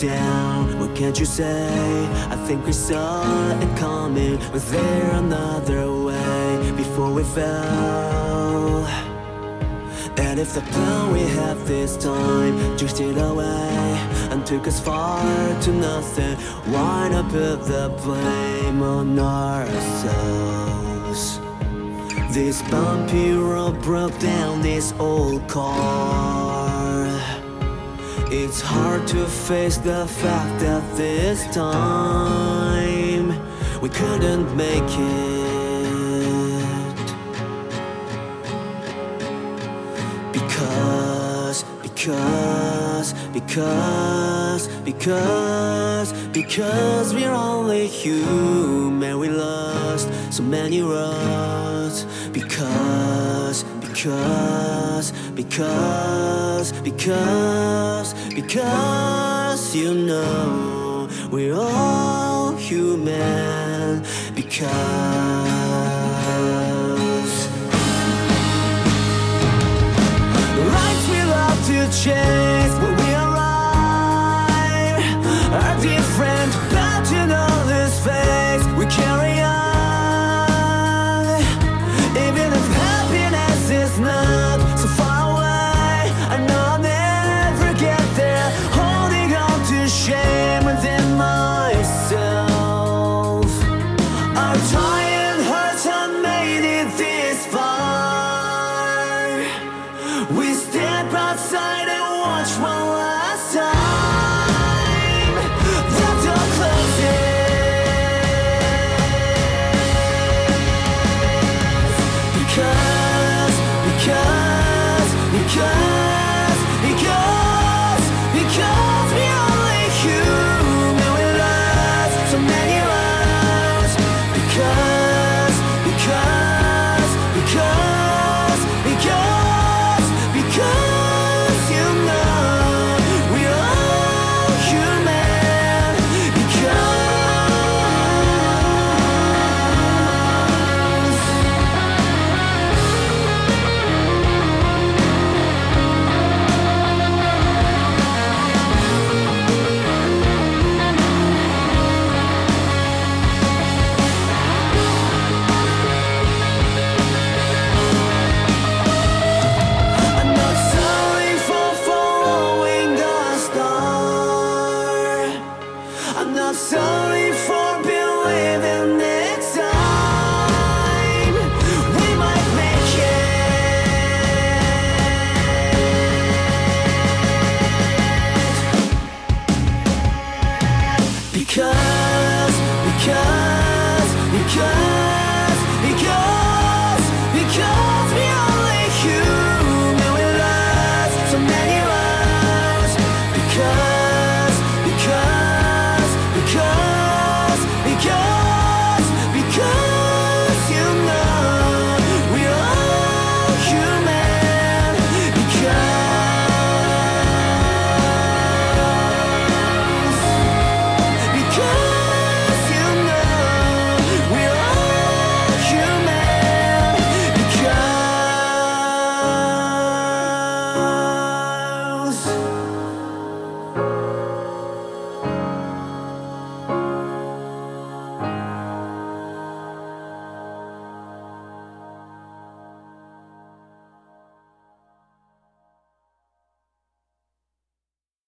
down. What can't you say? I think we saw it coming. Was there another way before we fell? And if the plan we had this time drifted away and took us far to nothing, why not put the blame on ourselves? This bumpy road broke down this old car. It's hard to face the fact that this time we couldn't make it. Because we're only human. We lost so many roads. Because you know we're all human. Because lights we love to chase when we arrive are different, but you know this face we carry on. Even if happiness is not so far away, I know I'll never get there. Holding on to shame within myself. Our tired hearts have made it this far. We step outside and watch one last time. The door closes. Because we're only human. We lost so many rounds. Because you know we're all human. I'm not sorry for following the star. I'm not sorry for believing next time we might make it. Because